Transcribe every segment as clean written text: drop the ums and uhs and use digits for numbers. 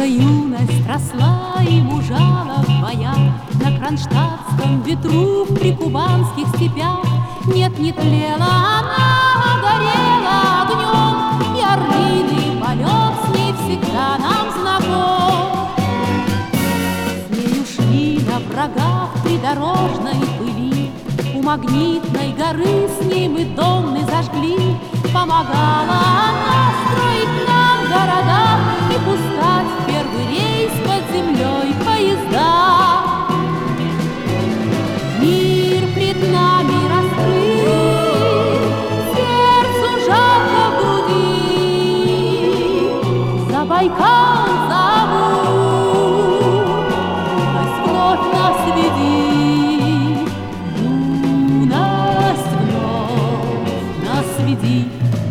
Наша юность росла и мужала в боях на кронштадтском ветру, в прикубанских степях. Нет, не тлела она, а горела огнем, и орлиный полет с ней всегда нам знаком. С нею шли на врага в придорожной пыли, у Магнитной горы с ней мы дом мы зажгли. Помогала она строить нам города и пускать в первый рейс под землей поезда. Мир пред нами раскрыт, сердцу жарко в груди. За Байкал зовут, юность вновь нас веди, юность вновь нас веди.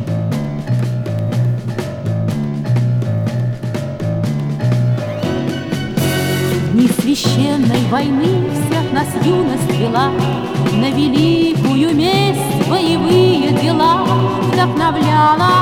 Дни священной войны всех нас юность вела на великую месть, боевые дела вдохновляла